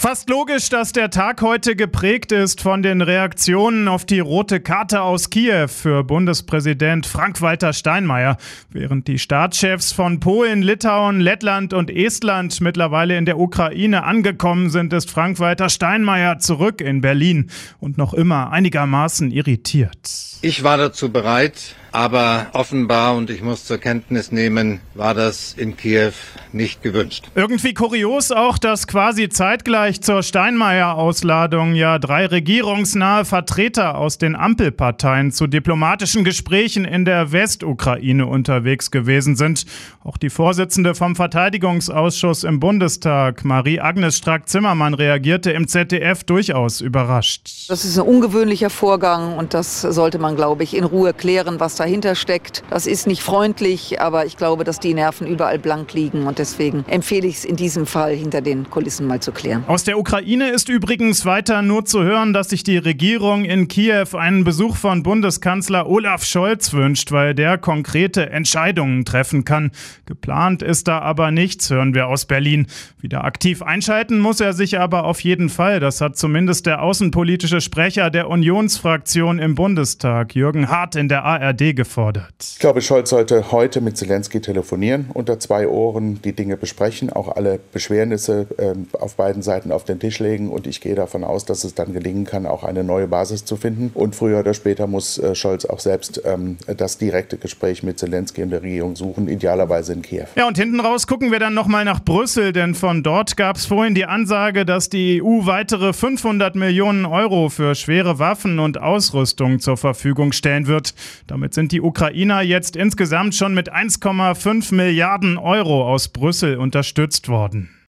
Fast logisch, dass der Tag heute geprägt ist von den Reaktionen auf die rote Karte aus Kiew für Bundespräsident Frank-Walter Steinmeier. Während die Staatschefs von Polen, Litauen, Lettland und Estland mittlerweile in der Ukraine angekommen sind, ist Frank-Walter Steinmeier zurück in Berlin und noch immer einigermaßen irritiert. Ich war dazu bereit, aber offenbar, und ich muss zur Kenntnis nehmen, war das in Kiew nicht gewünscht. Irgendwie kurios auch, dass quasi zeitgleich zur Steinmeier-Ausladung ja 3 regierungsnahe Vertreter aus den Ampelparteien zu diplomatischen Gesprächen in der Westukraine unterwegs gewesen sind. Auch die Vorsitzende vom Verteidigungsausschuss im Bundestag, Marie-Agnes Strack-Zimmermann, reagierte im ZDF durchaus überrascht. Das ist ein ungewöhnlicher Vorgang und das sollte man, glaube ich, in Ruhe klären, was dahinter steckt. Das ist nicht freundlich, aber ich glaube, dass die Nerven überall blank liegen und deswegen empfehle ich es in diesem Fall, hinter den Kulissen mal zu klären. Aus der Ukraine ist übrigens weiter nur zu hören, dass sich die Regierung in Kiew einen Besuch von Bundeskanzler Olaf Scholz wünscht, weil der konkrete Entscheidungen treffen kann. Geplant ist da aber nichts, hören wir aus Berlin. Wieder aktiv einschalten muss er sich aber auf jeden Fall. Das hat zumindest der außenpolitische Sprecher der Unionsfraktion im Bundestag, Jürgen Hart, in der ARD gefordert. Ich glaube, Scholz sollte heute mit Zelensky telefonieren, unter 2 Ohren die Dinge besprechen, auch alle Beschwernisse auf beiden Seiten auf den Tisch legen. Und ich gehe davon aus, dass es dann gelingen kann, auch eine neue Basis zu finden. Und früher oder später muss Scholz auch selbst das direkte Gespräch mit Zelensky und der Regierung suchen, idealerweise in Kiew. Ja, und hinten raus gucken wir dann nochmal nach Brüssel, denn von dort gab es vorhin die Ansage, dass die EU weitere 500 Millionen Euro für schwere Waffen und Ausrüstung zur Verfügung stellen wird. Damit sind die Ukrainer jetzt insgesamt schon mit 1,5 Milliarden Euro aus Brüssel unterstützt worden.